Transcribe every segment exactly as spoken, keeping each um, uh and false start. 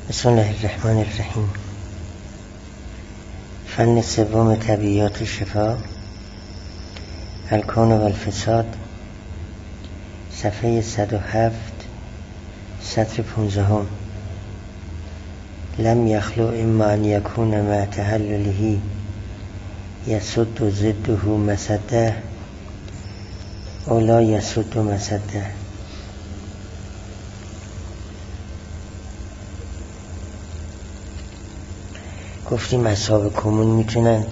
بسم الله الرحمن الرحیم. فن سوم طبیعیات شفا، الکون و الفساد، صفحه صد و هفت، سطر پونزدهم. لم یخلو اما ان یکون مع تحلله یسد ضده مسده او لا یسد مسده. گفتیم اصحاب کمون میتونند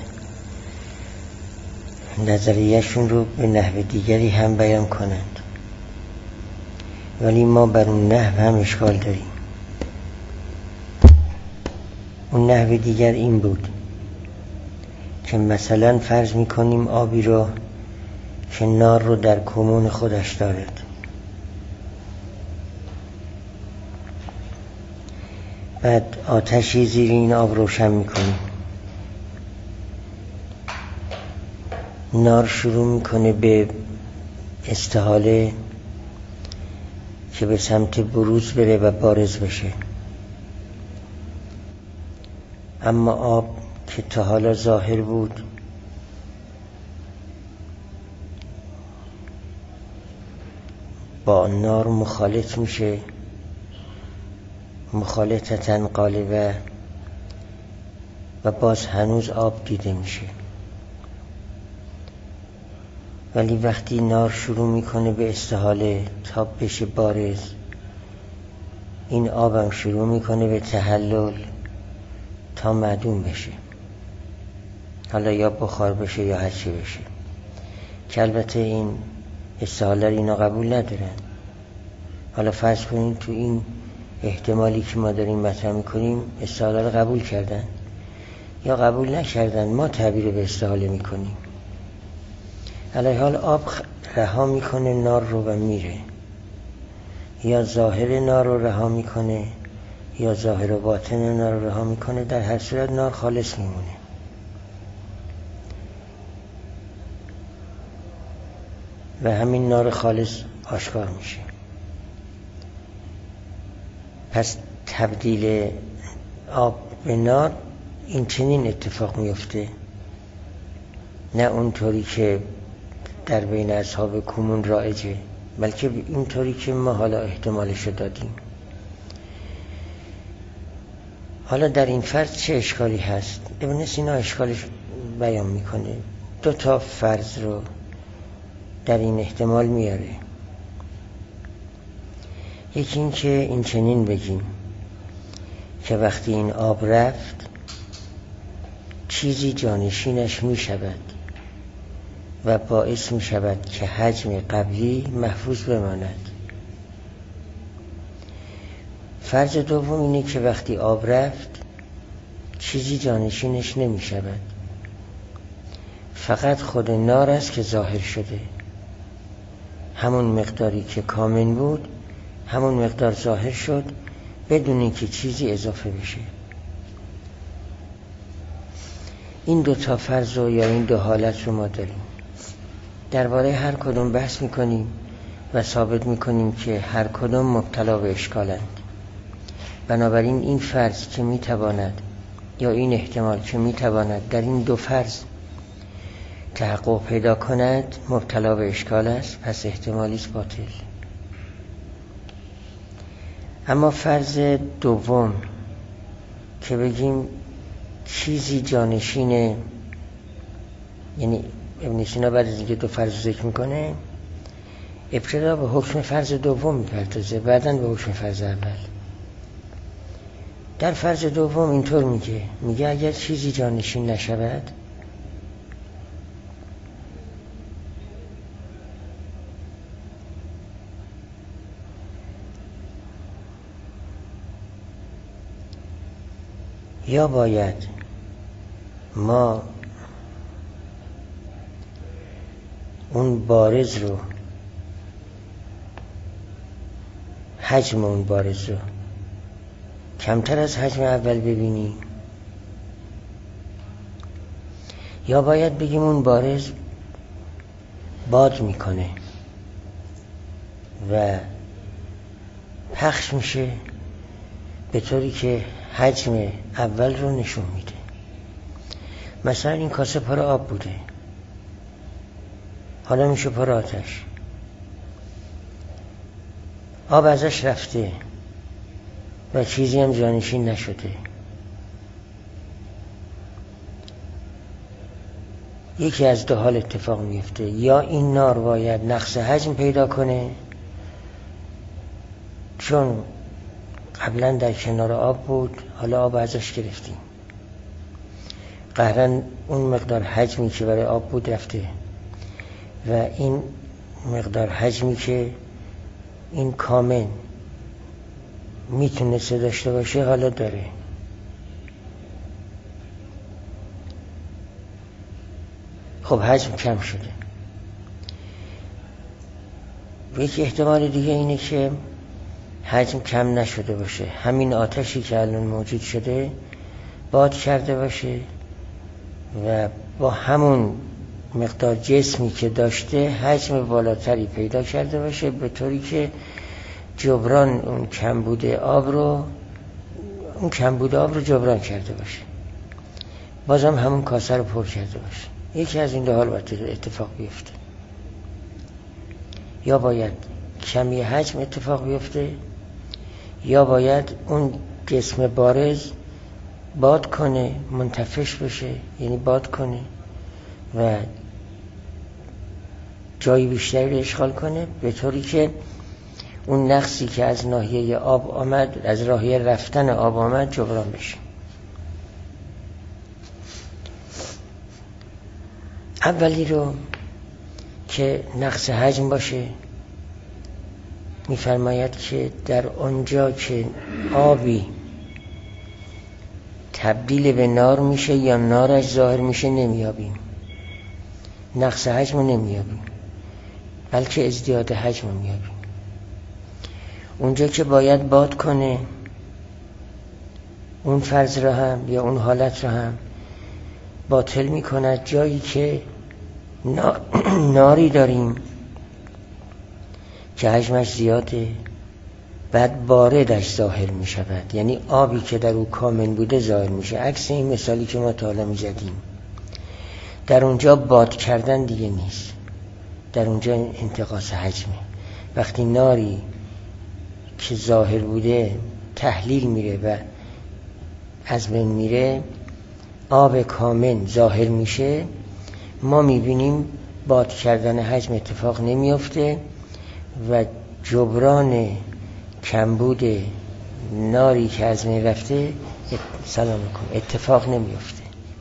نظریهشون رو به نحو دیگری هم بیان کنند، ولی ما بر اون نحو هم اشکال داریم. اون نحو دیگر این بود که مثلا فرض میکنیم آبی رو که نار رو در کمون خودش دارد، بعد آتشی زیر این آب روشن میکنیم، نار شروع میکنه به استحاله که به سمت بروز بره و بارز بشه، اما آب که تا حالا ظاهر بود با نار مخالط میشه، مخالطتن غالبه، و باز هنوز آب دیده میشه. ولی وقتی نار شروع میکنه به استحاله تا بشه بارز، این آبم شروع میکنه به تحلل تا معدوم بشه، حالا یا بخار بشه یا هرچی بشه، که البته این استحاله رو اینا قبول ندارن. حالا فرض کنین تو این احتمالی که ما داریم مطرح میکنیم استحاله رو قبول کردن یا قبول نکردن، ما تعبیر به استحاله میکنیم. علیه حال آب رها میکنه نار رو و میره، یا ظاهر نار رو رها میکنه یا ظاهر و باطن نار رو رها میکنه، در هر صورت نار خالص میمونه. و همین نار خالص آشکار میشه. پس تبدیل آب به نار این چنین اتفاق میفته، نه اونطوری که در بین اصحاب کمون رایجه، بلکه اینطوری که ما حالا احتمالشو دادیم. حالا در این فرض چه اشکالی هست؟ ابن سینا اشکالش بیان میکنه، دو تا فرض رو در این احتمال میاره. یکی این که این چنین بگیم که وقتی این آب رفت چیزی جانشینش می شود و باعث می شود که حجم قبلی محفوظ بماند. فرض دوم اینه که وقتی آب رفت چیزی جانشینش نمی شود، فقط خود نار است که ظاهر شده، همون مقداری که کامن بود همون مقدار ظاهر شد بدون اینکه چیزی اضافه بشه. این دو تا فرض رو یا این دو حالت رو ما داریم. درباره هر کدوم بحث میکنیم و ثابت میکنیم که هر کدوم مبتلا به اشکالند. بنابراین این فرض که میتواند یا این احتمال که میتواند در این دو فرض تحقق پیدا کند مبتلا به اشکال است، پس احتمالیست باطل. اما فرض دوم که بگیم چیزی جانشینه، یعنی ابن سینا بعد از اینکه دو فرض ذکر میکنه ابتدا به حکم فرض دوم میپردازه، بعداً به حکم فرض اول. در فرض دوم اینطور میگه میگه اگر چیزی جانشین نشود یا باید ما اون بارز رو، حجم اون بارز رو کمتر از حجم اول ببینیم، یا باید بگیم اون بارز باد میکنه و پخش میشه به طوری که حجم اول رو نشون میده. مثلا این کاسه پر آب بوده، حالا میشه پر آتش. آب ازش رفته و چیزی هم جانشین نشده. یکی از دو حال اتفاق میفته، یا این نار باید نقص حجم پیدا کنه چون قبلا در کنار آب بود، حالا آب ازش گرفتیم، قهرن اون مقدار حجمی که برای آب بود رفته و این مقدار حجمی که این کامن میتونسته داشته باشه حالا داره. خب حجم کم شده. یک احتمال دیگه اینه که حجم کم نشده باشه، همین آتشی که الان موجود شده باد کرده باشه و با همون مقدار جسمی که داشته حجم بالاتری پیدا کرده باشه، به طوری که جبران اون کمبود آب رو اون کمبود آب رو جبران کرده باشه، بازم همون کاسه رو پر کرده باشه. یکی از این دو حال باید اتفاق بیفته، یا باید کمی حجم اتفاق بیفته یا باید اون جسم بارز باد کنه، منتفش بشه، یعنی باد کنه و جای بیشتری رو اشغال کنه، به طوری که اون نقصی که از ناحیه آب آمد، از راهی رفتن آب آمد، جبران بشه. اولی رو که نقص حجم باشه، می‌فرماید که در آنجا که آبی تبدیل به نار میشه یا نارش ظاهر میشه نمیابیم، نقص حجم رو نمیابیم، بلکه ازدیاد حجم رو میابیم. اونجا که باید باد کنه، اون فرض را هم یا اون حالت را هم باطل میکند. جایی که ناری داریم که حجمش زیاده، بعد باردش ظاهر می شود، یعنی آبی که در او کامل بوده ظاهر می شه. عکس این مثالی که ما تا حالا می زدیم، در اونجا باد کردن دیگه نیست، در اونجا انتقاص حجمه. وقتی ناری که ظاهر بوده تحلیل میره و از بین میره، آب کامل ظاهر میشه، ما میبینیم باد کردن حجم اتفاق نمیفته و جبران کمبود ناری که از بین رفته سلام کن اتفاق نمیفته.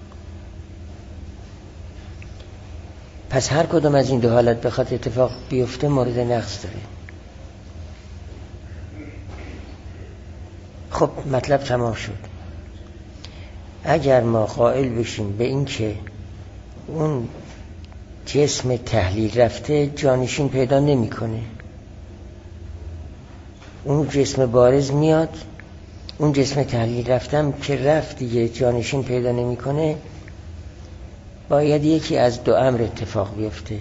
پس هر کدوم از این دو حالت بخواد اتفاق بیفته مورد نقص داره. خب مطلب تمام شد. اگر ما قائل بشیم به این که اون جسم تحلیل رفته جانشین پیدا نمیکنه، اون جسم بارز میاد، اون جسم تحلیل رفتم که رفت دیگه جانشین پیدا نمیکنه، باید یکی از دو امر اتفاق بیفته،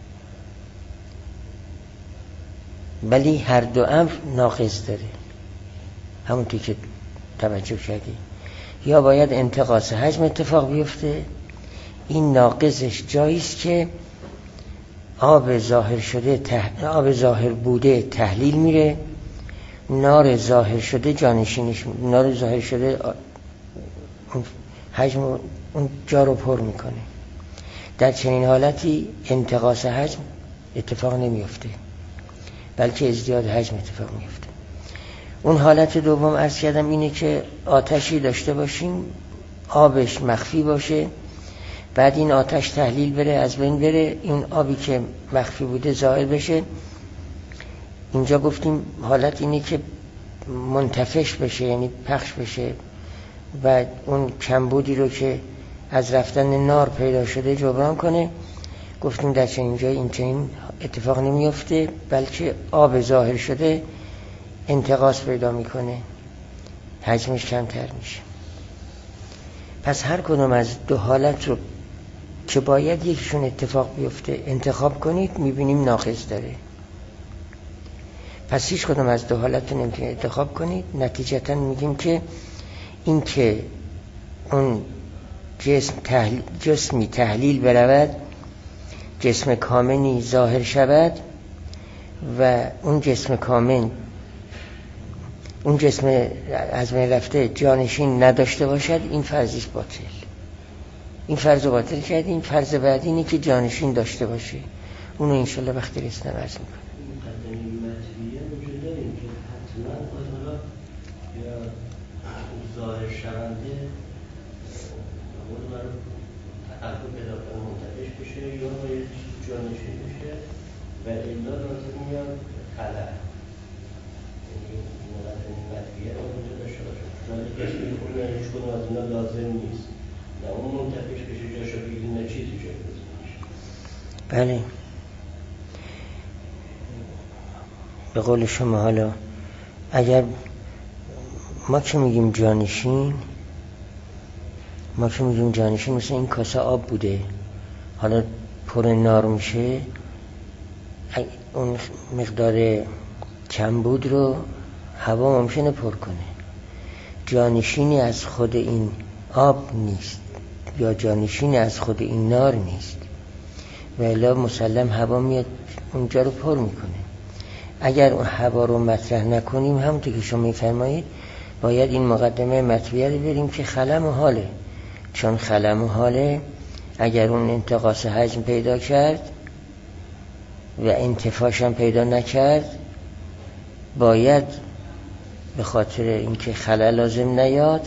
ولی هر دو امر ناقص داره. همونطور که توجه کردی، یا باید انتقاص حجم اتفاق بیفته، این ناقصش جاییست که آب ظاهر شده تح... آب ظاهر بوده تحلیل میره، نار ظاهر شده جانشینش می... نار ظاهر شده اون حجم اون جا رو پر میکنه. در چنین حالتی انتقاص حجم اتفاق نمیفته، بلکه ازدیاد حجم اتفاق میفته. اون حالت دوم عرض کردم اینه که آتشی داشته باشیم، آبش مخفی باشه، بعد این آتش تحلیل بره، از بین بره، این آبی که مخفی بوده ظاهر بشه. اینجا گفتیم حالت اینه که منتفش بشه، یعنی پخش بشه و اون کمبودی رو که از رفتن نار پیدا شده جبران کنه. گفتیم در چنین جای این چنین اتفاق نمیفته، بلکه آب ظاهر شده انتقاص پیدا میکنه، حجمش کمتر میشه. پس هر کدوم از دو حالت رو که باید یکیشون اتفاق بیفته انتخاب کنید، میبینیم ناقص داره. پس هیچ کدوم از دو حالت رو نمیتونید انتخاب کنید. نتیجتا میگیم که این که اون جسم تحلیل جسمی تحلیل برود، جسم کامنی ظاهر شود و اون جسم کامن، اون جسم از بین رفته جانشین نداشته باشد، این فرضیش باطل. این فرض رو باطل کرد. این فرض بعدی اینه که جانشین داشته باشه. اونو انشالله وقتی رسیدم عرض میکنم. ظاهر شونده اول من تحقق پیدا کنه منتفش بشه یا باید جانشین بشه و الا لازم میاد خلق، یعنی مقدمه مطبیعه رو اونجا داشته باشه. چون کسی میخونه هیچ کنه از اینا لازم نیست، نه اون منتفش بشه جاشو بگیری نه چیزی جای لازم بشه. بله به قول شما حالا اگر ما که میگیم جانشین، ما که میگیم جانشین مثل این کاسه آب بوده، حالا پر نار میشه، اون مقدار کمبود رو هوا ممکنه پر کنه. جانشینی از خود این آب نیست یا جانشینی از خود این نار نیست و الا مسلم هوا میاد اونجا رو پر میکنه. اگر اون هوا رو مطرح نکنیم، همونطور که شما میفرمایید، باید این مقدمه مطبیعه رو بریم که خلم و حاله. چون خلم و حاله اگر اون انتقاص حجم پیدا کرد و انتفاش هم پیدا نکرد، باید به خاطر اینکه خلل لازم نیاد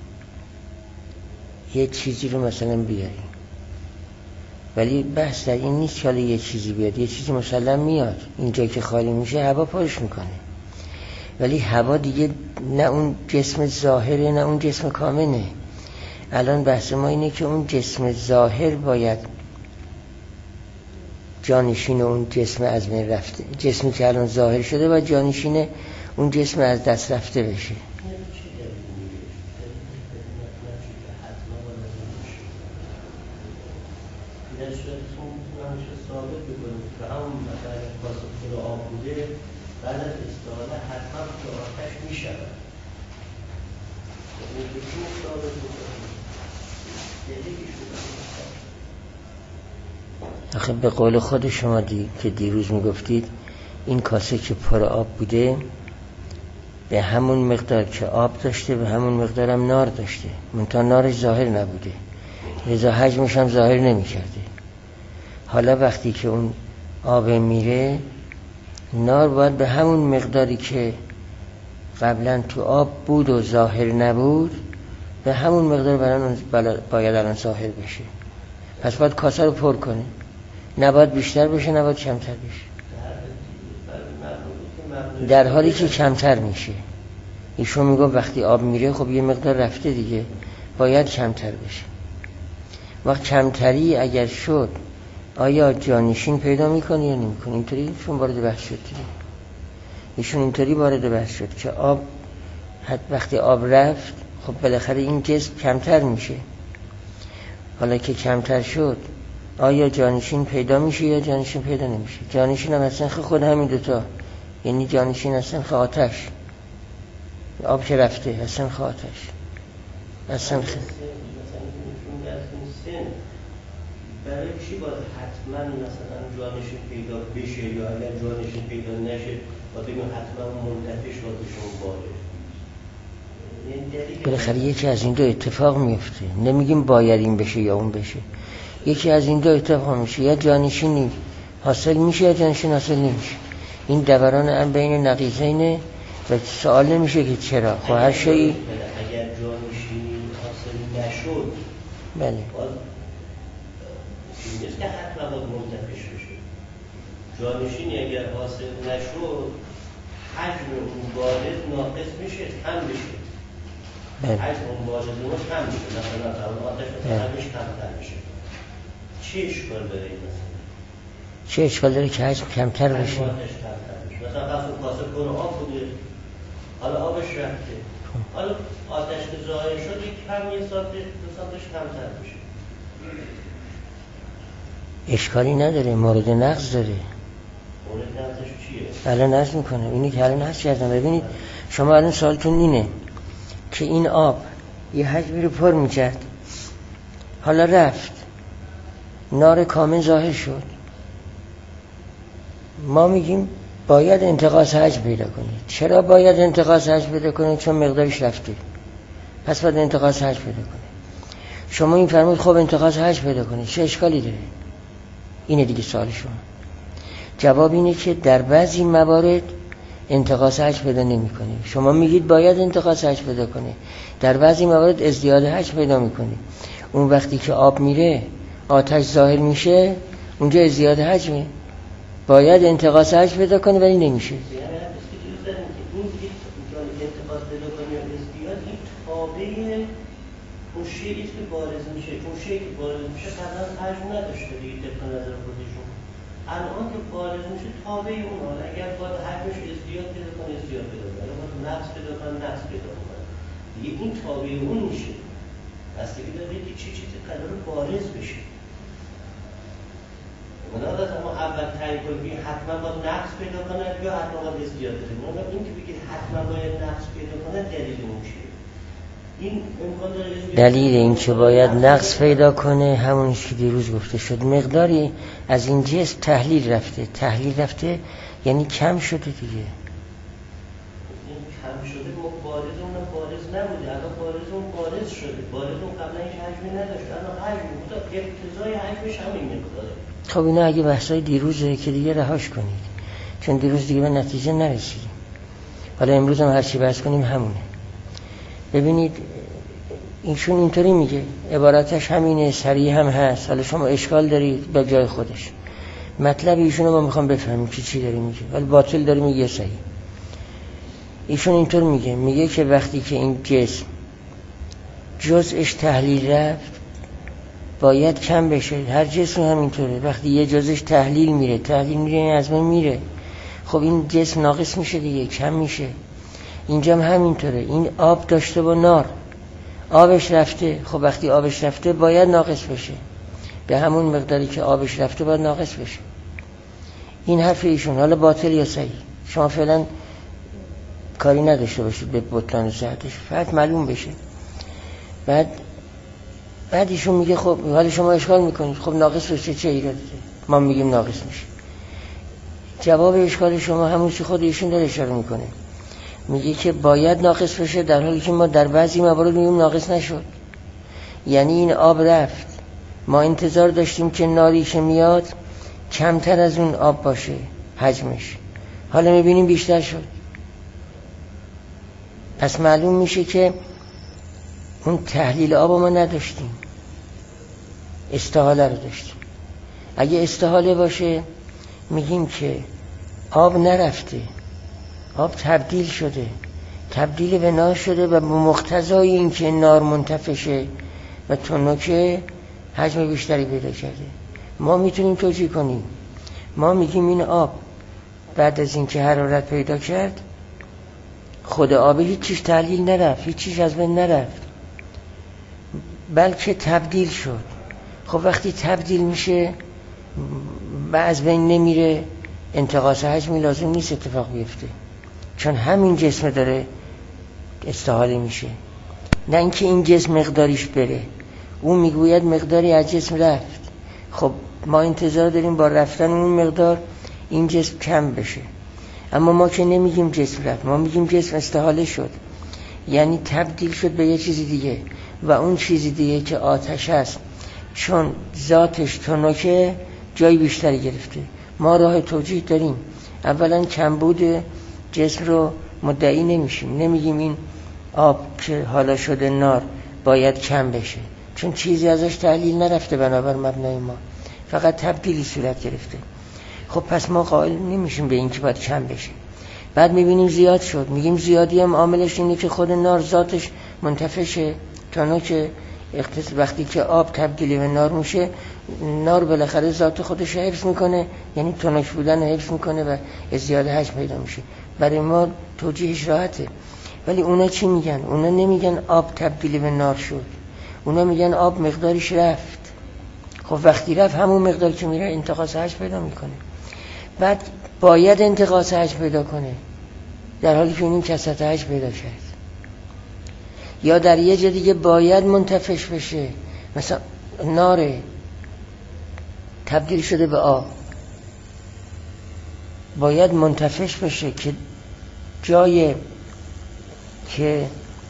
یه چیزی رو مثلا بیاریم. ولی بحث در این نیست که حالا یه چیزی بیاد، یه چیزی مسلم میاد. اینجا که خالی میشه هوا پرش میکنه، ولی هوا دیگه نه اون جسم ظاهره نه اون جسم کامنه. الان بحث ما اینه که اون جسم ظاهر باید جانشین اون جسم از بین رفته، جسمی که الان ظاهر شده و جانشین اون جسم از دست رفته بشه. بعد از استفاده حتما تو آتش می شود. آخه به قول خود شما دی... که دیروز می گفتید این کاسه که پر آب بوده به همون مقدار که آب داشته به همون مقدار هم نار داشته، منتها نارش ظاهر نبوده، لذا حجمش هم ظاهر نمی کرده. حالا وقتی که اون آب میره، نار باید به همون مقداری که قبلا تو آب بود و ظاهر نبود به همون مقدار باید الان ظاهر بشه. پس باید کاسه رو پر کنه، نباید بیشتر بشه نباید کمتر بشه. در حالی که کمتر میشه، ایشون میگه وقتی آب میره خب یه مقدار رفته دیگه، باید کمتر بشه. وقت کمتری اگر شد آیا جانشین پیدا میکنه یا نمیکنه؟ اینطوری ایشون وارد بحث شد دیگه. ایشون اینطوری وارد بحث شد که آب وقتی آب رفت خب بالاخره این جسم کمتر میشه. حالا که کمتر شد آیا جانشین پیدا میشه یا جانشین پیدا نمیشه؟ جانشین هم از سنخ خود همین دوتا، یعنی جانشین از سنخ آتش، آب که رفته از سنخ آتش، از سنخ برای چی باید حتما مثلا جانشین پیدا بشه یا اگر جانشین پیدا نشه باید بگیم حتما منتفش بازشون وارد؟ بالاخره یکی از این دو اتفاق میفته. نمیگیم باید این بشه یا اون بشه، یکی از این دو اتفاق میشه، یا جانشینی حاصل میشه یا جانشین حاصل نمیشه. این دوران هم بین نقیضینه و سوال نمیشه که چرا. خب هر شیء اگر جانشینی حاصل نشد بله نیست که حتما باید منتفش بشه. جانشینی اگر حاصل نشد حجم اون وارد ناقص میشه، کم بشه. حجم اون وارد ناقص کم میشه، مثلا آتش مثلا حجمش کمتر میشه. چه اشکال داره این مثلا؟ چه اشکال داره که حجم کمتر بشه؟ آتش کمتر میشه. مثلا قصد کاسه پر آب بوده، حالا آبش رفته، حالا آتش که ظاهر شد یک کم یه ساعت دو ساعتش کمتر میشه. اشکالی نداره، مورد نقض داره. مورد نقضش چیه؟ الان نقض میکنه. اینی که الان نقض کردم. ببینید شما الان سوالتون اینه که این آب یه حجمی رو پر میکرد، حالا رفت، نار کامل ظاهر شد، ما میگیم باید انتقاص حجم پیدا کنید. چرا باید انتقاص حجم پیدا کنید؟ چون مقدارش رفته، پس باید انتقاص حجم پیدا کنید. شما این فرمود خب انتقاص حجم پیدا کنید، چه اشکالی داره؟ اینه دیگه سوال شما. جواب اینه که در بعضی موارد انتقاص حجم پیدا نمی‌کنه. شما میگید باید انتقاص حجم پیدا کنه، در بعضی موارد ازدیاد حجم پیدا می‌کنه. اون وقتی که آب میره آتش ظاهر میشه، اونجا ازدیاد حجمه، باید انتقاص حجم پیدا کنه ولی نمیشه. یعنی هست که این انتقاص پیدا کنه یا ازدیاد این تابع اون شیعی که بارز میشه، اون شیعی که بارز میشه قبلا حجم نداشته دیگه طبق نظر خودشون. الان که بارز میشه تابع اون حالا اگر باید حجمش ازدیاد پیدا کنه ازدیاد پیدا کنه، اگر باید نقص پیدا کنه نقص پیدا کنه، دیگه این تابع اون میشه. بستگی داره که چی چیزی قرار بارز بشه. مناد از اما اول تعیین کنید حتما باید نقص پیدا کنه یا حتما باید ازدیاد پیدا کنه. مناد این که بگید حتما باید نقص پیدا کنه دلیل اون چیه؟ این امکان داره دلیل این که باید نقص پیدا کنه همونش که دیروز گفته شد، مقداری از این جسم تحلیل رفته. تحلیل رفته یعنی کم شده دیگه. این کم شده بارز اون بارز نبوده، الان بارز اون بارز شده. بارز اون قبلا هیچ حجمی نداشت، الان حجم بود، اقتضای حجمش همین مقداره. خب اینا اگه بحثای دیروزه که دیگه رهاش کنید، چون دیروز دیگه به نتیجه نرسیدیم. حالا امروز هم هر چی بحث کنیم همونه. ببینید اینشون اینطوری میگه، عبارتش همینه، سریع هم هست. حالا شما اشکال دارید به جای خودش. مطلب ایشون رو ما میخوام بفهمیم که چی داری میگه، ولی باطل داری میگه صحیح. ایشون اینطور میگه، میگه که وقتی که این جسم جزءش تحلیل رفت باید کم بشه. هر جسم همینطوره، وقتی یه جزءش تحلیل میره تحلیل میره این از من میره، خب این جسم ناقص میشه دیگه، کم میشه. اینجا هم همینطوره. این آب داشته با نار، آبش رفته، خب وقتی آبش رفته باید ناقص بشه، به همون مقداری که آبش رفته باید ناقص بشه. این حرف ایشون. حالا باطل یا صحیح شما فعلا کاری نداشته باشید به بطلان صحتش، فقط معلوم بشه. بعد بعد ایشون میگه خب حالا شما اشکال میکنید، خب ناقص بشه چه ایرادی؟ ما میگیم ناقص میشه. جواب اشکال شما همون چی خود ایشون داره اشاره میکنه، میگه که باید ناقص بشه، در حالی که ما در بعضی موارد میگیم ناقص نشد. یعنی این آب رفت، ما انتظار داشتیم که ناری که میاد کمتر از اون آب باشه حجمش، حالا میبینیم بیشتر شد. پس معلوم میشه که اون تحلیل آب ما نداشتیم، استحاله رو داشتیم. اگه استحاله باشه میگیم که آب نرفته، آب تبدیل شده، تبدیل به نار شده و به مقتضای این که نار منتفشه و تنکه حجم بیشتری پیدا کرده. ما میتونیم توجیه کنیم، ما میگیم این آب بعد از این که حرارت پیدا کرد خود آب هیچ چیز تحلیل نرفت، هیچ چیز از بین نرفت، بلکه تبدیل شد. خب وقتی تبدیل میشه و از بین نمیره، انتقاص حجمی لازم نیست اتفاق بیفته، چون همین جسم داره استحاله میشه، نه اینکه این جسم مقداریش بره. اون میگوید مقداری از جسم رفت، خب ما انتظار داریم با رفتن اون مقدار این جسم کم بشه، اما ما که نمیگیم جسم رفت، ما میگیم جسم استحاله شد، یعنی تبدیل شد به یه چیزی دیگه. و اون چیزی دیگه که آتش است، چون ذاتش تنکه جای بیشتری گرفته. ما راه توجیه داریم، اولا کمبود جسم رو مدعی نمیشیم، نمیگیم این آب که حالا شده نار باید کم بشه، چون چیزی ازش تحلیل نرفته بنابر مبنای ما، فقط تبدیلی صورت گرفته. خب پس ما قائل نمیشیم به این که باید کم بشه. بعد میبینیم زیاد شد، میگیم زیادی هم عاملش اینه که خود نار ذاتش منتفشه، تنکه. وقتی که آب تبدیلی به نار میشه، نار بالاخره ذات خودش حفظ میکنه، یعنی تنک بودن حفظ میکنه و ازدیاد حجم پیدا میشه. برای ما توجیهش راحته. ولی اونا چی میگن؟ اونا نمیگن آب تبدیلی به نار شد، اونا میگن آب مقدارش رفت. خب وقتی رفت همون مقدار که میره انتقاص حجم پیدا میکنه. بعد باید انتقاص حجم پیدا کنه، در حالی که اون کثرت حجم پیدا کرد. یا در یه جا دیگه باید منتفش بشه، مثلا ناره تبدیل شده به آب، باید منتفش بشه که جای که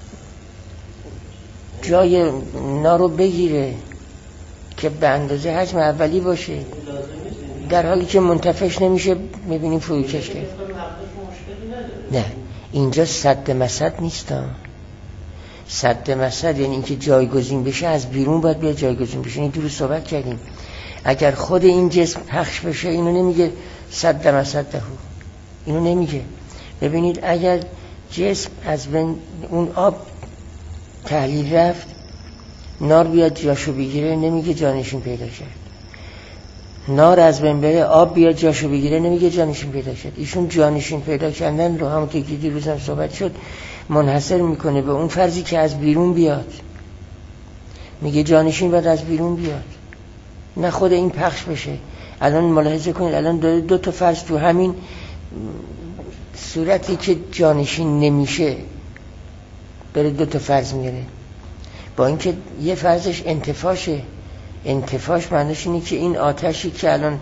جای نارو بگیره که به اندازه حجم اولی باشه، در حالی که منتفش نمیشه. میبینیم فروکش کرد. نه، اینجا سد مسد نیست. سد مسد یعنی اینکه جایگزین بشه، از بیرون باید بیاد جایگزین بشه. این دور صحبت کردیم. اگر خود این جسم پخش بشه، اینو نمیگه سد مسد دهو، اینو نمیگه. ببینید اگر جسم از بین اون آب تحلیل رفت، نار بیاد جاشو بگیره، نمیگه جانشین پیدا کرد. نار از بین بره، آب بیاد جاشو بگیره، نمیگه جانشین پیدا کرد. ایشون جانشین پیدا کردن رو همونطور که دیروز هم صحبت شد منحصر میکنه به اون فرضی که از بیرون بیاد. میگه جانشین باید از بیرون بیاد، نه خود این پخش بشه. الان ملاحظه کنید، الان داره دو تا فرض تو همین صورتی که جانشین نمیشه داره دو تا فرض میاره. با اینکه یه فرضش انتفاشه. انتفاش معنیش اینه که این آتشی که الان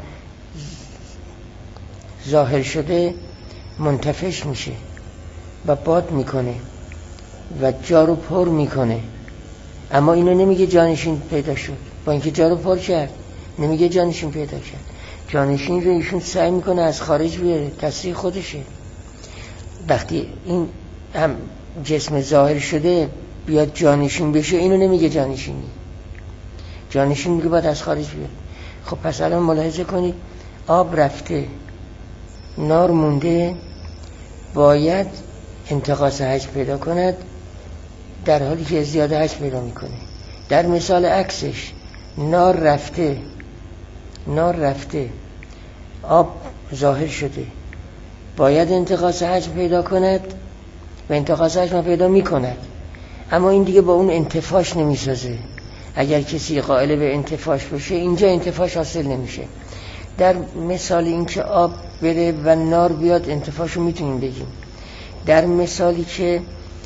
ظاهر شده منتفش میشه و باد میکنه و جا رو پر میکنه، اما اینو نمیگه جانشین پیدا شد. با اینکه جا رو پر کرد نمیگه جانشین پیدا کرد. جانشین رو ایشون سعی میکنه از خارج بیاره، تصریح خودشه. وقتی این هم جسم ظاهر شده بیاد جانشین بشه، اینو نمیگه جانشینی. جانشین میگه باید از خارج بیاد. خب پس الان ملاحظه کنید، آب رفته، نار مونده، باید انتقاص حجم پیدا کند، در حالی که زیاده حجم پیدا میکنه. در مثال عکسش، نار رفته نار رفته آب ظاهر شده، باید انتقاص حجم پیدا کند و انتقاص حجم پیدا میکند، اما این دیگه با اون انتفاش نمیسازه. اگر کسی قائل به انتفاش باشه، اینجا انتفاش حاصل نمیشه. در مثال این که آب بره و نار بیاد، انتفاشو میتونیم بگیم. در مثالی که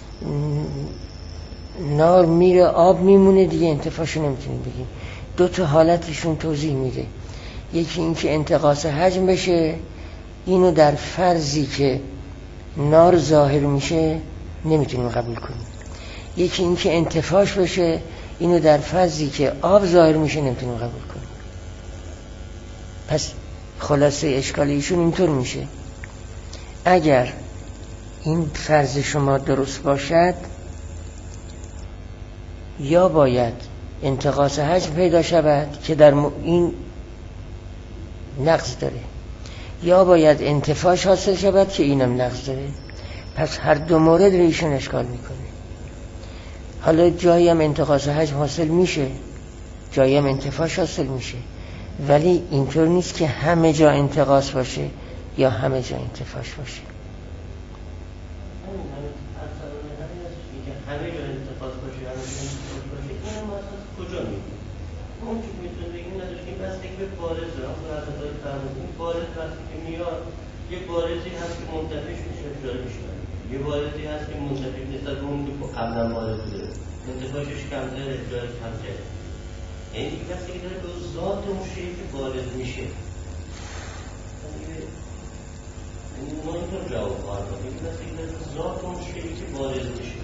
نار میره آب میمونه، دیگه انتفاشو نمیتونیم بگیم. دو تا حالتشون توضیح میده. یکی این که انتقاص حجم بشه، اینو در فرضی که نار ظاهر میشه نمیتونیم قبول کنیم. یکی این که انتفاش بشه، اینو در فرضی که آب ظاهر میشه نمیتونیم قبول کنیم. پس خلاصه اشکال ایشون اینطور میشه: اگر این فرض شما درست باشد، یا باید انتقاص حجم پیدا شود که در این نقص داره، یا باید انتفاش حاصل شود که اینم نقص داره. پس هر دو مورد رو ایشون اشکال میکنه. حالا جایی هم انتقاص حجم حاصل میشه، جایی هم انتفاش حاصل میشه، ولی اینطور نیست که همه جا انتقاص باشه یا همه جا انتفاش باشه. همه جا انتقاص باشه، همه جا انتفاش باشه، این هم اصلا کجا میگیم؟ اون که میتونه بگیم نداشتیم، بستگی به بارز دارم و از ادای فرمودیم. بارز وقتی که میاد، یه بارزی هست که منتفش میشه جاری میشه، یه بارزی هست که منتفش نسبت به اون که قبلا بارز بوده، انتفاشش کمتره، جاری کمتره. یعنی این بستگی داره به ذات اون شیعی که بارز میشه. یعنی ما اینطور جواب خواهد داد، این بستگی داره به ذات اون شیعی که بارز میشه.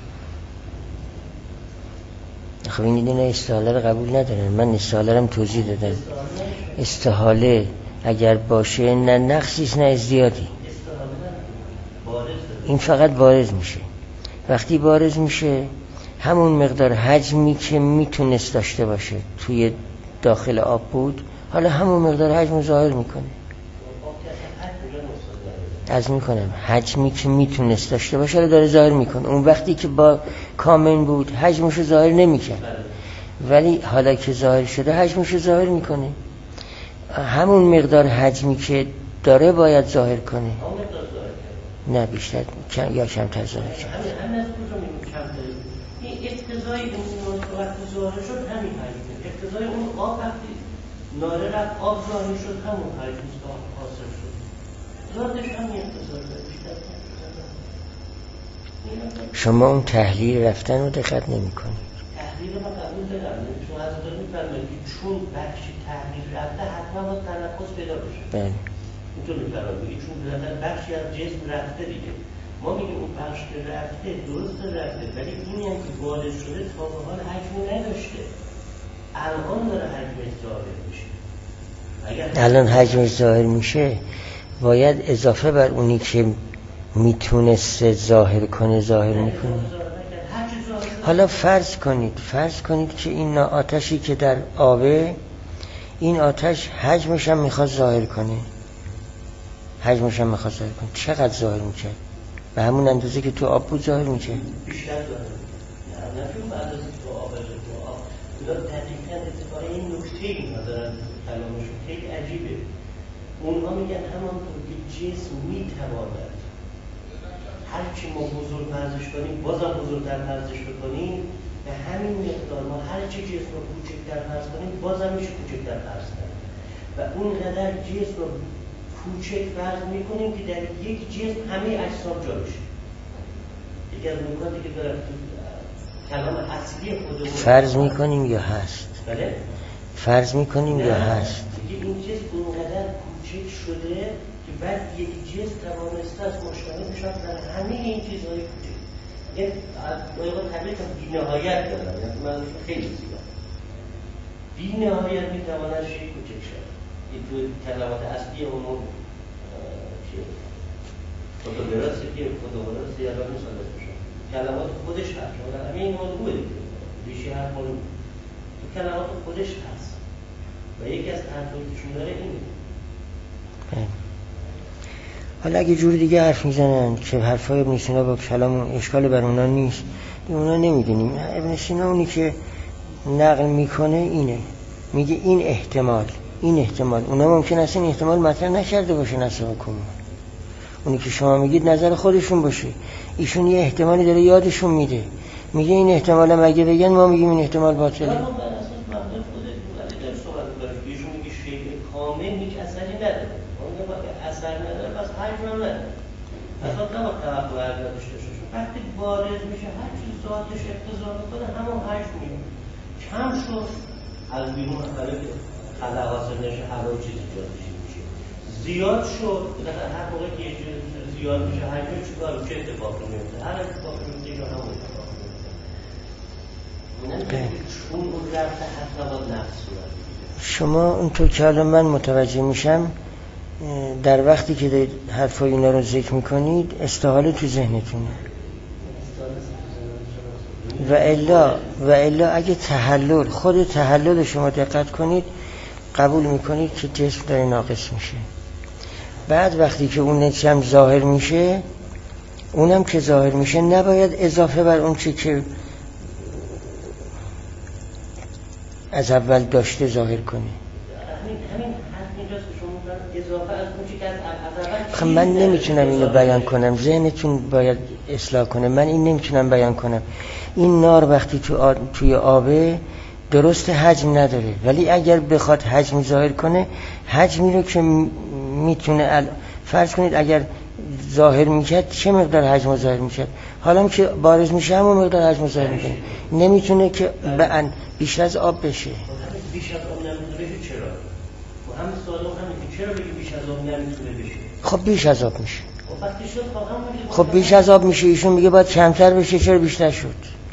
خب این دیدین استحاله رو قبول ندارن. من استحاله رو توضیح دادم. استحاله اگر باشه نه نقصیست نه ازدیادی، این فقط بارز میشه. وقتی بارز میشه، همون مقدار حجمی که میتونست داشته باشه توی داخل آب بود، حالا همون مقدار حجم ظاهر میکنه. از میکنم حجمی که میتونست داشته باشه رو داره ظاهر میکنه. اون وقتی که با کامن بود حجمشو ظاهر نمیکرد، ولی حالا که ظاهر شده حجمشو ظاهر میکنه. همون مقدار حجمی که داره باید ظاهر کنه، نه بیشتر کم یا کمتر ظاهر کرد. همین از کجا میگیم کمتر؟ این اقتضای اون وقتی ظاهر شد همین حجمه. اقتضای اون آب وقتی ناره رفت آب ظاهر شد همون حجم حاصل شد. ذاتش هم انتظار داره بیشتر. شما اون تحلیل رفتن رو دقت نمی کنید. تحلیل رو قبول دارم، چون از دارم میفرمایید که چون بخشی تحلیل رفته حتما باید تنفس پیدا بشه. بله. اینطور میفرمایید چون بخشی از جسم رفته دیگه. ما میگیم اون بخش که رفته درست رفته، ولی اینی هم که وارد شده تا به حال حجمی نداشته. الان داره حجمش ظاهر میشه. الان حجمش ظاهر میشه باید اضافه بر اونی که میتونسته ظاهر کنه ظاهر میکنه. حالا فرض کنید فرض کنید که این آتشی که در آبه، این آتش حجمش هم میخواد ظاهر کنه، حجمش هم میخواد ظاهر کنه، چقدر ظاهر میشه؟ به همون اندازه که تو آب بود ظاهر میشه؟ بیشتر ظاهر میشه. نه چون به اندازه تو آب تو آب اینا دقیقاً اتفاقا این نکته اینا دارن کلامشون خیلی عجیبه. اونها میگن همانطور که جسم میتواند هرچی ما بزرگ فرضش کنیم بازم بزرگتر فرضش بکنیم، به همین مقدار ما هرچی جسم رو کوچکتر فرض کنیم بازم میشه کوچکتر فرض کنیم و اونقدر جسم رو کوچک فرض میکنیم که در یک جسم همه اجسام جا بشه. یکی از نکاتی که داره کلام اصلی خودمون فرض میکنیم یا هست؟ بله؟ فرض میکنیم یا هست؟ دیگه این جسم اونقدر کوچک شده که بعد یک جسم توانسته از مشتمل بشود در همه این چیزهای کوچک. یعنی باید طبیعت هم بی نهایت دارم، یعنی من خیلی زیاد بی نهایت میتواند شیء کوچک شد. این تو کلمات اصلی همون چیه؟ فوتوگرافی که فوتوگرافی یادم نیست بشه. کلمات خودش هست. شما همین این موضوع دیگه. بیشتر هر مورد تو کلمات خودش هست. و یکی از تحقیقاتشون داره اینه. حالا اگه جور دیگه حرف میزنن که حرفای ابن سینا با کلام اشکال بر اونا نیست، اونا نمیدونیم. ابن سینا اونی که نقل میکنه اینه، میگه این احتمال این احتمال اونا ممکن است این احتمال مطرح نکرده باشه نص حکم. اونی که شما میگید نظر خودشون باشه، ایشون یه احتمالی داره یادشون میده، میگه این احتمال هم اگه بگن ما میگیم این احتمال باطله. اثر نداره پس حجم هم نداره. اصلا نباید توقع حجم داشته باشه. وقتی بارز میشه هر چیز ذاتش اقتضا میکنه همون حجم میاد. کم شد از بیرون اثره که خلا حاصل نشه هوا چیزی جاتش میشه. زیاد شد هر موقع که یه چیز زیاد میشه حجم چیکار چه اتفاقی میفته؟ هر اتفاقی میفته یا همون اتفاقی میفته. اینه چون اون رفته حتی با نفس صورت. شما اونطور که الان من متوجه میشم در وقتی که دارید حرفای اینا رو ذکر میکنید استحاله تو ذهنتونه و الا و الا اگه تحلل خود تحلل شما دقت کنید قبول میکنید که جسم داره ناقص میشه. بعد وقتی که اون نتیجه هم ظاهر میشه، اونم که ظاهر میشه نباید اضافه بر اون چی که از اول داشته ظاهر کنی. خب من نمیتونم اینو بیان کنم، ذهنتون باید اصلاح کنه. من این نمیتونم بیان کنم. این نار وقتی تو آ... توی آبه درست حجم نداره، ولی اگر بخواد حجم ظاهر کنه حجمی رو که میتونه ال... فرض کنید اگر ظاهر میکرد چه مقدار حجم ظاهر میکرد، حالا که بارز میشه همون مقدار حجم ظاهر میکنه. نمیتونه که به بیشتر از آب بشه. بیش از آب نمیتونه چرا؟ و همین سوال همین چرا بگی بیش از آب نمیتونه بشه؟ خب بیش از آب میشه. خب بیش از آب میشه، ایشون میگه باید کمتر بشه، چرا بیشتر شد؟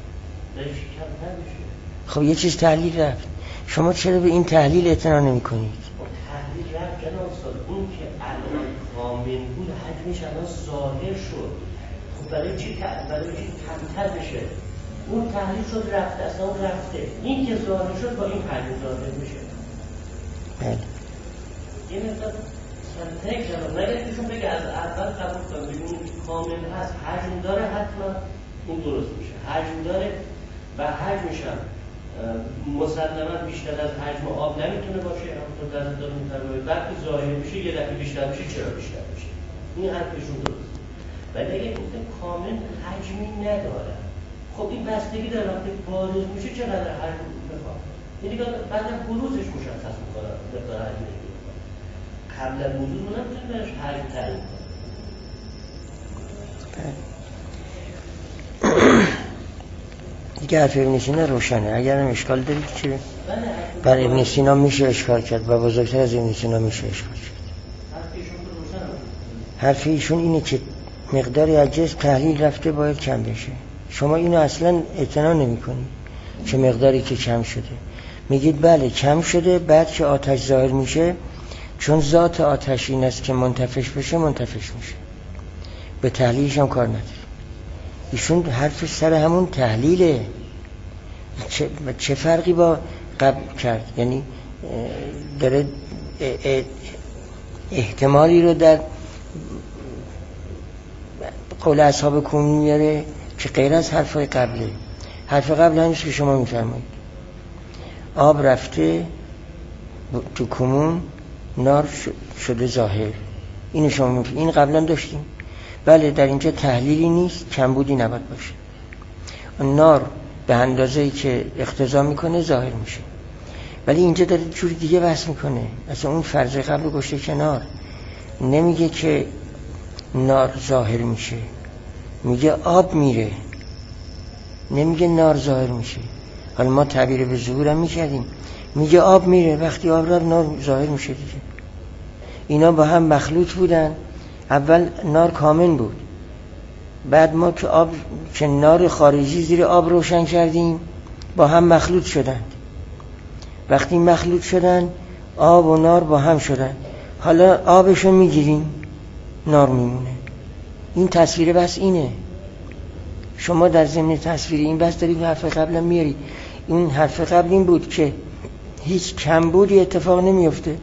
خب یه چیز تحلیل رفت. شما چرا به این تحلیل اعتنا نمی کنید؟ تحلیل رفت جناب استاد، اون که الان کامل بود حجمش الان ظاهر شد. خب برای چی برای چی کمتر بشه؟ اون تحلیل شد رفته، اصلا اون رفته. این که ظاهر شد با این حجم ظاهر میشه. بله. یه مثلا تنک جناب نگه کهشون بگه از اول قبول کنم بگونیم که کامل هست حجم داره، حتما این درست میشه. حجم داره و حجمش هم مسلما بیشتر از حجم آب نمیتونه باشه. همونطور در دارم میتونه وقتی ظاهر میشه یه دفعه بیشتر میشه، چرا بیشتر میشه؟ این حرفشون درست. ولی اگه گفتم کامل حجمی نداره، خب این بستگی داره وقتی بارز میشه چقدر حجم بخواد. یعنی بعد بروزش مشخص میکنه مقدار حجمش. قبل از وجود ما نمیتونیم برش حجم تعریف کنیم. دیگه حرف ابن سینا روشنه. اگر هم اشکال دارید که بر ابن سینا میشه اشکال کرد و بزرگتر از ابن سینا میشه اشکال کرد. حرف ایشون اینه که مقداری از جسم تحلیل رفته باید کم بشه. شما اینو اصلا اعتنا نمی کنید چه مقداری که کم شده. میگید بله کم شده، بعد که آتش ظاهر میشه چون ذات آتش این است که منتفش بشه منتفش میشه، به تحلیلش هم کار نداره. ایشون حرف سر همون تحلیله. چه, چه فرقی با قبل کرد؟ یعنی داره احتمالی رو در قول اصحاب کومی میاره که غیر از حرف قبله. حرف قبل همیشه که شما میفرمایید آب رفته تو کمون، نار شده ظاهر. اینو شما میفرمایید. این قبلا داشتیم. بله در اینجا تحلیلی نیست، کمبودی نباید باشه. نار به اندازه‌ای که اقتضا میکنه ظاهر میشه، ولی اینجا داره جور دیگه بحث میکنه. اصلا اون فرض قبل گوشه کنار، نمیگه که نار ظاهر میشه، میگه آب میره، نمیگه نار ظاهر میشه. حالا ما تعبیر به ظهور هم میکردیم، میگه آب میره، وقتی آب رفت نار ظاهر میشه دیگه. اینا با هم مخلوط بودن. اول نار کامن بود، بعد ما که آب که نار خارجی زیر آب روشن کردیم با هم مخلوط شدن. وقتی مخلوط شدن آب و نار با هم شدن. حالا آبشو میگیریم، نار میمونه. این تصویر بس اینه. شما در ضمن تصویر این بس دارید حرف قبلا میاری. این حرف قبل این بود که هیچ کمبودی اتفاق نمیفته،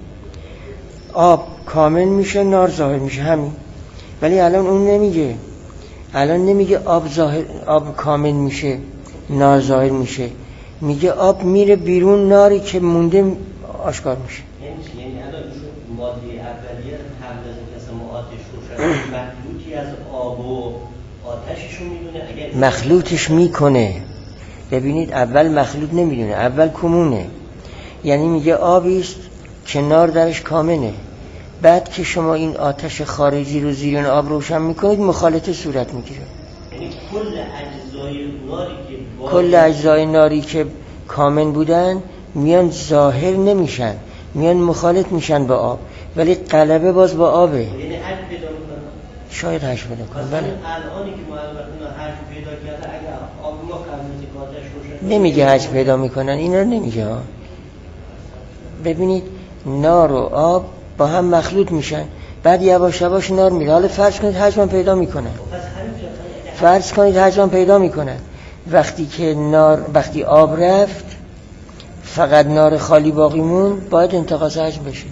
آب کامل میشه، نار ظاهر میشه، همین. ولی الان اون نمیگه. الان نمیگه آب ظاهر، آب کامل میشه، نار ظاهر میشه. میگه آب میره بیرون، ناری که مونده آشکار میشه. یعنی الان ماده اولیه هم از اینکه ما آتش روشن مخلوطی از آب و آتششو میدونه. اگر مخلوطش میکنه. ببینید اول مخلوط نمیدونه، اول کمونه. یعنی میگه آبیست که نار درش کامنه. بعد که شما این آتش خارجی رو زیر این آب روشن میکنید مخالطه صورت میگیره. یعنی کل اجزای ناری که کل اجزای ناری که کامن بودن میان ظاهر نمیشن، میان مخالط میشن با آب، ولی غلبه باز با آبه. یعنی حج پیدا میکنن. شاید حج پیدا کنن. ولی الانی که ما الان حج پیدا کرده، اگر آب ما قبل از آتش روشن نمیگه حج پیدا میکنن، اینا رو نمیگه ها. ببینید نار و آب با هم مخلوط میشن، بعد یواش یواش نار میره. حالا فرض کنید حجم پیدا میکنن. فرض کنید حجم پیدا میکنن. وقتی که نار، وقتی آب رفت فقط نار خالی باقی مون، باید انتقاص حجم بشه،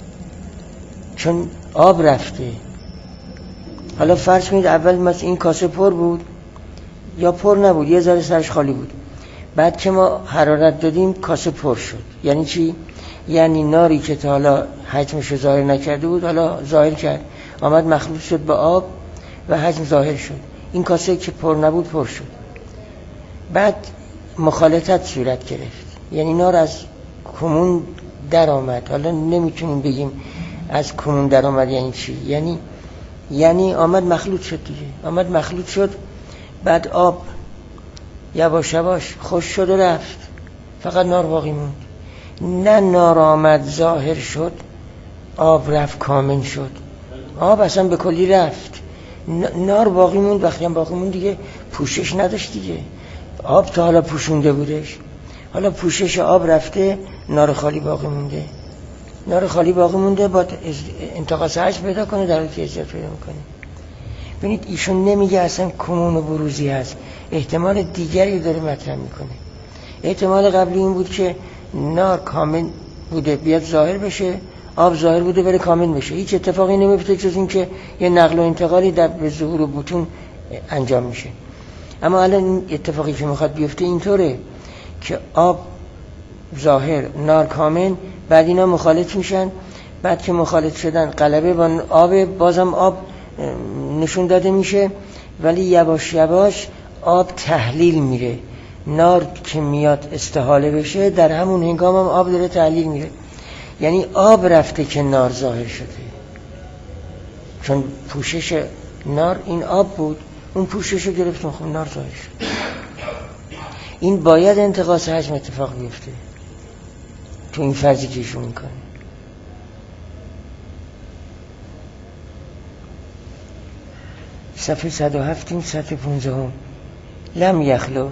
چون آب رفته. حالا فرض کنید اول مثلا این کاسه پر بود یا پر نبود، یه ذره سرش خالی بود. بعد که ما حرارت دادیم کاسه پر شد. یعنی چی؟ یعنی ناری که تا حالا حجمش رو ظاهر نکرده بود حالا ظاهر کرد، آمد مخلوط شد با آب و حجم ظاهر شد. این کاسه که پر نبود پر شد. بعد مخالطت صورت گرفت، یعنی نار از کمون در آمد. حالا نمیتونیم بگیم از کمون در آمد یعنی چی، یعنی یعنی آمد مخلوط شد دیگه. آمد مخلوط شد، بعد آب یواش یواش خوش شد و رفت، فقط نار باقی موند. نه نار آمد ظاهر شد، آب رفت کامل شد، آب اصلا به کلی رفت، نار باقی موند. وقتی هم باقی موند دیگه پوشش نداشت دیگه. آب تا حالا پوشونده بودش، حالا پوشش آب رفته، نار خالی باقی مونده. نار خالی باقی مونده با انتقاص حجم پیدا کنه، در حالی که ازدیاد پیدا میکنه. ببینید ایشون نمیگه اصلا کمون و بروزی هست، احتمال دیگری داره مطرح میکنه. احتمال قبلی این بود که نار کامل بوده بیاد ظاهر بشه، آب ظاهر بوده بره کامل بشه. هیچ اتفاقی نمیفته جز این که یه نقل و انتقالی در به ظهور و بطون انجام میشه. اما الان اتفاقی که میخواد بیفته اینطوره که آب ظاهر، نار کامل، بعد اینا مخالط میشن. بعد که مخالط شدن غلبه با آب، بازم آب نشون داده میشه، ولی یواش یواش آب تحلیل میره. نار که میاد استحاله بشه، در همون هنگام هم آب داره تحلیل میره. یعنی آب رفته که نار ظاهر شده، چون پوشش نار این آب بود، اون پوشش رو گرفتون، خب نار ظاهر شد. این باید انتقاص حجم اتفاق بیفته تو این فرضی که ایشون میکنه. صفحه صد و هفت این صفحه پونزه هم. لم یخلو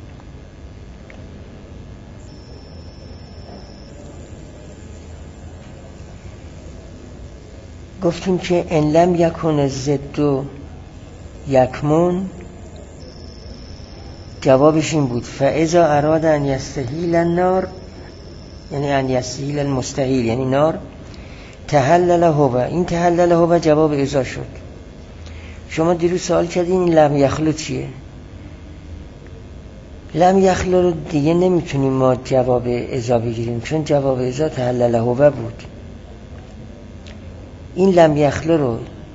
گفتیم که ان لم یکن ضد یکمون، جوابش این بود فاذا اراد ان یستحیل النار، یعنی ان یستحیل المستحیل یعنی نار، تحلل هو. این تحلل هو جواب اذا شد. شما دیروز سوال کردین این لم یخلو چیه؟ لم یخلو رو دیگه نمیتونیم ما جواب اذا بگیریم، چون جواب اذا تحلل هو بود. این لم یخلو رو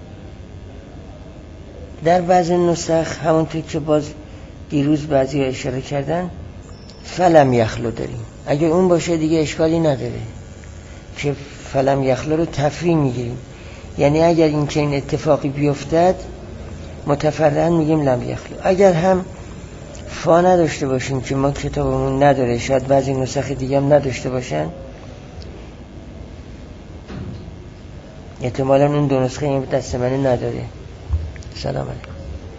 در بعضی نسخ همونطور که باز دیروز بعضی ها اشاره کردن فلم یخلو داریم. اگر اون باشه دیگه اشکالی نداره که فلم یخلو رو تفریع میگیریم، یعنی اگر این که این اتفاقی بیفتد متفرعاً میگیم لم یخلو. اگر هم فا نداشته باشیم که ما کتابمون نداره، شاید بعضی نسخ دیگه هم نداشته باشن، احتمالاً اون دو نسخه این دست من نداره. سلام علیکم.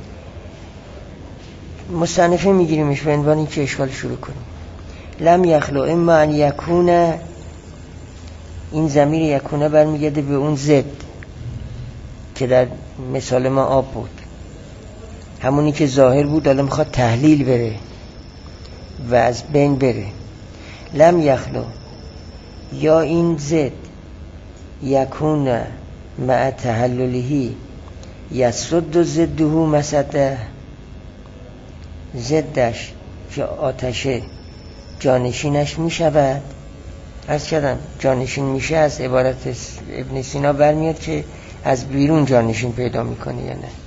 مصنفه میگیریمش به عنوان این که اشکال شروع کنیم. لم یخلو اما ان یکونه، این ضمیر یکونه برمیگرده به اون ضد که در مثال ما آب بود، همونی که ظاهر بود الان میخواد تحلیل بره و از بین بره. لم یخلو یا این ضد یکونه مع تحللهی یسرد ضده مسده، ضدش که آتشه جانشینش میشود. عرض کردم جانشین میشه از عبارت ابن سینا برمیاد که از بیرون جانشین پیدا میکنه یا نه.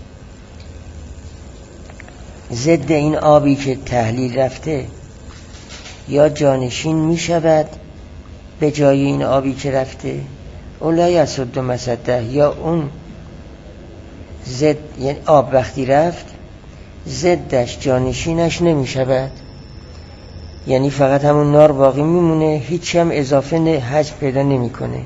ضد این آبی که تحلیل رفته یا جانشین میشود به جای این آبی که رفته، اولای یسد و مسده، یا اون ضد یعنی آب وقتی رفت ضدش جانشینش نمیشود، یعنی فقط همون نار باقی میمونه، هیچ هم اضافه حجم پیدا نمیکنه.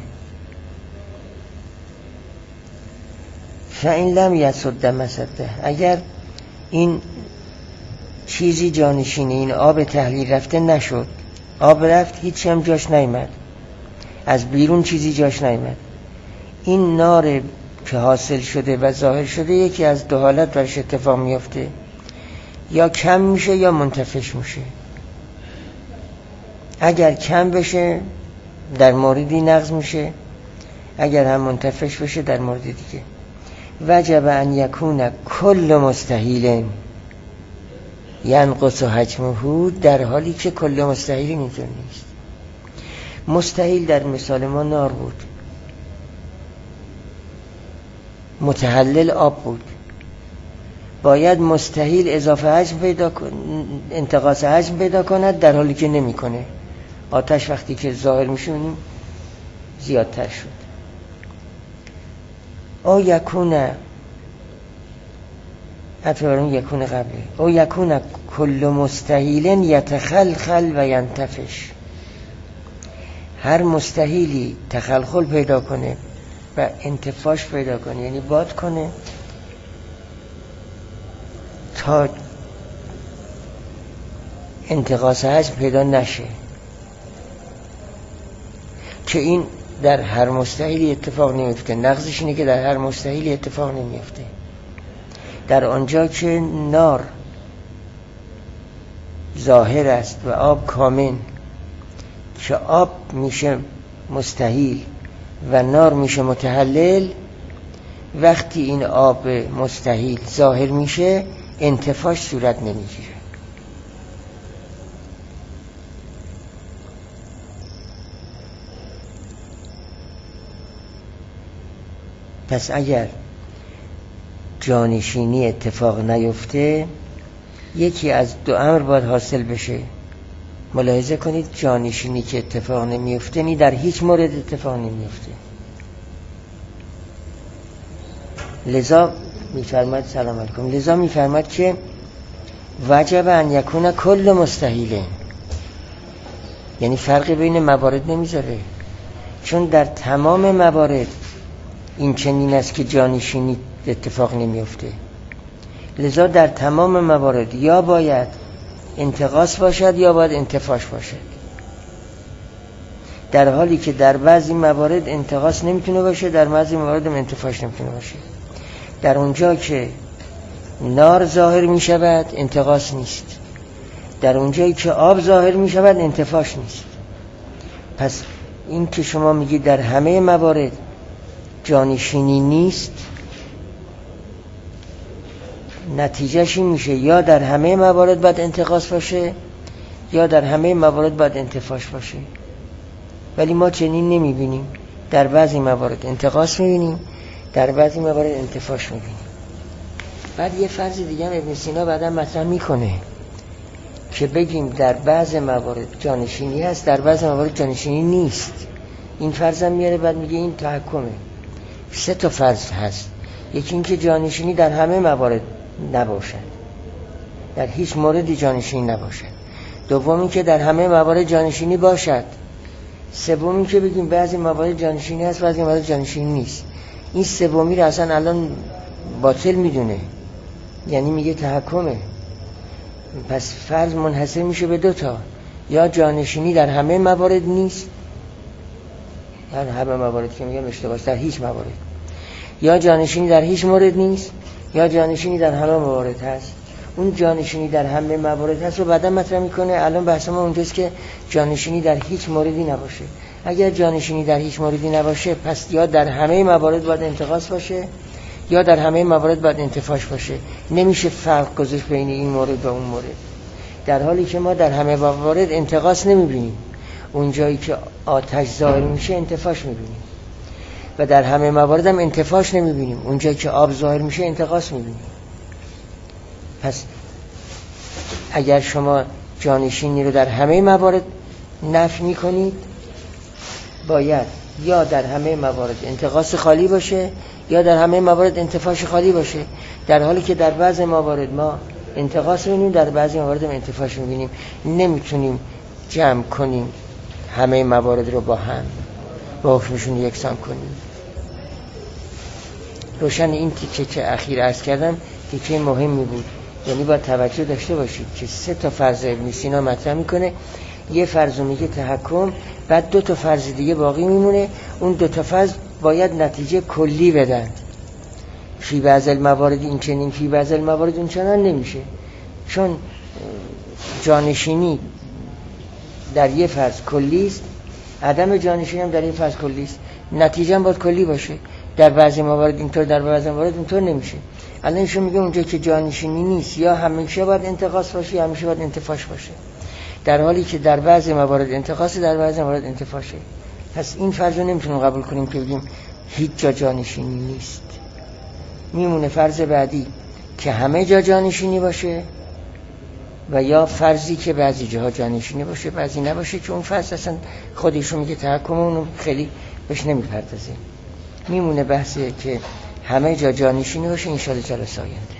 فإن لم یسد مسده، اگر این چیزی جانشین این آب تحلیل رفته نشد، آب رفت هیچ هم جاش نیامد، از بیرون چیزی جاش نیامد، این نار که حاصل شده و ظاهر شده یکی از دو حالت برش اتفاق میفته، یا کم میشه یا منتفش میشه. اگر کم بشه در موردی نقض میشه، اگر هم منتفش بشه در مورد دیگه. وجب ان یکون کل مستحیل ینقص حجمه، در حالی که کل مستحیل اینطور نیست. مستحیل در مثال ما نار بود، متحلل آب بود، باید مستحیل اضافه حجم پیدا کن، انتقاص حجم پیدا کند، در حالی که نمی کنه. آتش وقتی که ظاهر میشه اونیم زیادتر شد. او یکونه اتبارون یکونه قبله، او یکونه کل مستحیل یتخلخل و ینتفش، هر مستحیلی تخلخل پیدا کنه و انتفاش پیدا کنه، یعنی باد کنه تا انتقاص حجم پیدا نشه، که این در هر مستحیلی اتفاق نمیفته. نقضش اینه که در هر مستحیلی اتفاق نمیفته. در آنجا که نار ظاهر است و آب کامن، که آب میشه مستحیل و نار میشه متحلل، وقتی این آب مستحیل ظاهر میشه انتفاش صورت نمیگیره. پس اگر جانشینی اتفاق نیفته، یکی از دو امر باید حاصل بشه. ملاحظه کنید جانشینی که اتفاق نمیفته نی در هیچ مورد اتفاق نمیفته. لذا میفرماد سلام علیکم لذا میفرماد که وجب ان یکون کل مستحیله، یعنی فرقی بین موارد نمیذاره، چون در تمام موارد این چنین است که جانشینی اتفاق نمیفته. لذا در تمام موارد یا باید انتقاص باشد یا باید انتفاش باشد، در حالی که در بعضی موارد انتقاص نمیتونه باشه، در بعضی موارد انتفاش نمیتونه باشه. در اونجا که نار ظاهر میشود انتقاص نیست، در اونجایی که آب ظاهر میشود انتفاش نیست. پس این که شما میگید در همه موارد جانشینی نیست، نتیجهش این میشه یا در همه موارد باید انتقاص باشه یا در همه موارد باید انتفاش باشه. ولی ما چنین نمیبینیم، در بعضی موارد انتقاص میبینیم، در بعضی موارد انتفاش میبینیم. بعد یه فرض دیگه هم ابن سینا بعدا مطرح میکنه که بگیم در بعض موارد جانشینی هست، در بعض موارد جانشینی نیست. این فرض هم میاره، بعد میگه این تحکمه. سه تا فرض هست. یکی این که جانشینی در همه موارد نباشد، در هیچ موردی جانشینی نباشد. دوم این که در همه موارد جانشینی باشد. سوم این که بگیم بعضی موارد جانشینی هست، بعضی موارد جانشینی نیست. این سومی رو اصلا الان باطل میدونه، یعنی میگه تحکمه. پس فرض منحصر میشه به دوتا، یا جانشینی در همه موارد نیست، در همه موارد که میگم اشتباه، در هیچ موارد، یا جانشینی در هیچ مورد نیست، یا جانشینی در همه موارد هست. اون جانشینی در همه موارد هست رو بعدا مطرح میکنه. الان بحث ما اونجاست که جانشینی در هیچ موردی نباشه. اگر جانشینی در هیچ موردی نباشه، پس یا در همه موارد باید انتقاص باشه یا در همه موارد باید انتفاش باشه. نمیشه فرق گذاشت بین این مورد و اون مورد، در حالی که ما در همه موارد انتقاص نمیبینیم. اونجایی که آتش ظاهر میشه انتفاش میبینیم و در همه موارد هم انتفاش نمیبینیم. اونجایی که آب ظاهر میشه انتقاص میبینیم. پس اگر شما جانشینی رو در همه موارد نفی میکنید، باید یا در همه موارد انتقاص خالی باشه یا در همه موارد انتفاش خالی باشه، در حالی که در بعض موارد ما انتقاص می‌بینیم، در بعضی موارد هم انتفاش می‌بینیم. نمیتونیم جمع کنیم همه موارد رو با هم با حکمشون یکسان کنیم. روشن این تیکه که اخیر عرض کردم تیکه مهمی بود، یعنی باید توجه داشته باشید که سه تا فرض ابن سینا مطرح میکنه. یه فرض میگه تحکم، بعد دو تا فرض دیگه باقی میمونه. اون دو تا فرض باید نتیجه کلی بدن. فی بعض الموارد این چنین، فی بعض الموارد اون چنان نمیشه، چون جانشینی در یه فرض کلی است، عدم جانشینی هم در یه فرض کلی است. نتیجه هم باید کلی باشه. در بعضی موارد اینطور، در بعضی موارد اینطور نمیشه. الان ایشون میگه اونجا که جانشینی نیست، یا همیشه باید انتقاص باشه یا همیشه باید انتفاش باشه، در حالی که در بعضی موارد انتقاص، در بعضی موارد انتفاشه. پس این فرض رو نمیتونیم قبول کنیم که بگیم هیچ جا جانشینی نیست. میمونه فرض بعدی که همه جا جانشینی باشه، و یا فرضی که بعضی جاها جانشینی باشه بعضی نباشه، که اون فرض اصلا خودشون میگه تحکم، اونو خیلی بهش نمیپردازه. میمونه بحثی که همه جا جانشینی باشه. انشاءالله جلسه آینده